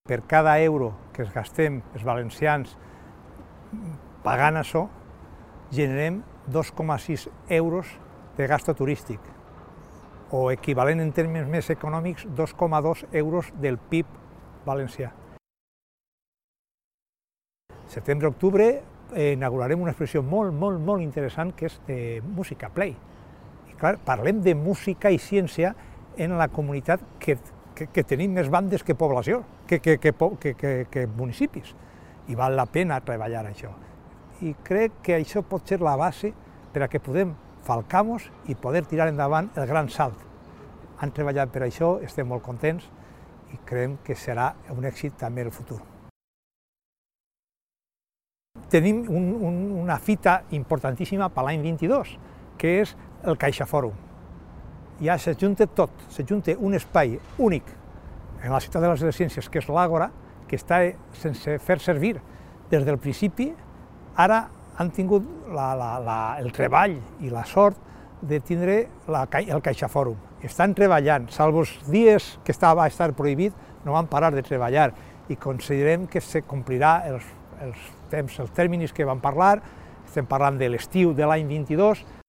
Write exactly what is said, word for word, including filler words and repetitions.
per cada euro que es gastem els valencians pagant això, generem dos coma sis euros de gasto turístic, o equivalent en termes més econòmics, dos coma dos euros del P I B valencià. Setembre-octubre eh, inaugurarem una exposició molt, molt, molt interessant que és de música, Play. I clar, parlem de música i ciència en la comunitat que, que, que tenim més bandes que població, que, que, que, que, que, que municipis, i val la pena treballar això. I crec que això pot ser la base per a que podem falcar-nos i poder tirar endavant el gran salt. Han treballat per això, estem molt contents i creiem que serà un èxit també en el futur. Tenim un, un, una fita importantíssima per l'any vint-i-dos, que és el CaixaFòrum. Ja s'ajunta tot, s'ajunta un espai únic en la ciutat de les ciències, que és l'Àgora, que està sense fer servir des del principi. Ara han tingut la, la, la, el treball i la sort de tindre la, el CaixaFòrum. Estan treballant, salvo els dies que estava, va estar prohibit, no van parar de treballar i considerem que se complirà els, els temps, els terminis que van parlar. Estem parlant de l'estiu de l'any vint-i-dos,